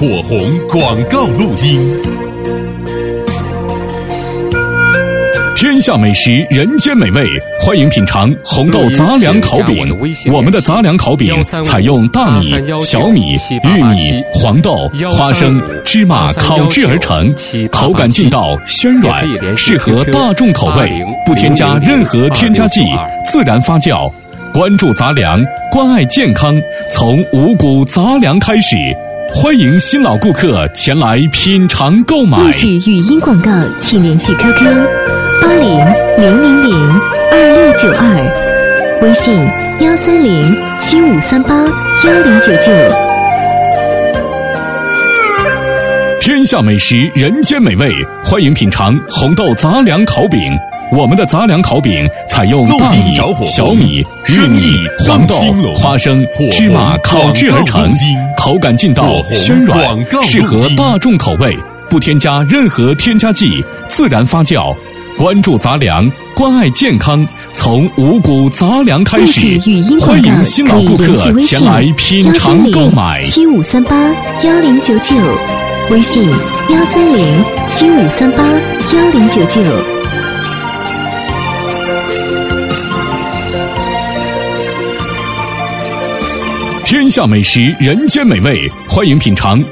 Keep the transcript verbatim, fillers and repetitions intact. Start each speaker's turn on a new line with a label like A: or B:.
A: 火红广告录音。天下美食，人间美味，欢迎品尝红豆杂粮烤饼。我们的杂粮烤饼采用大米、小米、玉米、黄豆、花生、芝麻烤制而成，口感劲道暄软，适合大众口味，不添加任何添加剂，自然发酵。关注杂粮，关爱健康，从五谷杂粮开始。欢迎新老顾客前来品尝购买。
B: 录制语音广告，请联系 Q Q 八零零零零二六九二，微信幺三零七五三八幺零九九。
A: 天下美食，人间美味，欢迎品尝红豆杂粮烤饼。我们的杂粮烤饼采用大米、小米、玉米、黄豆、花生、芝麻烤制而成，口感劲道暄软，适合大众口味，不添加任何添加剂，自然发酵。关注杂粮，关爱健康，从五谷杂粮开始。欢迎新老顾客前来品尝购买。
B: 七五三八幺零九九，微信幺三零七五三八幺零九九。
A: 天下美食，人间美味，欢迎品尝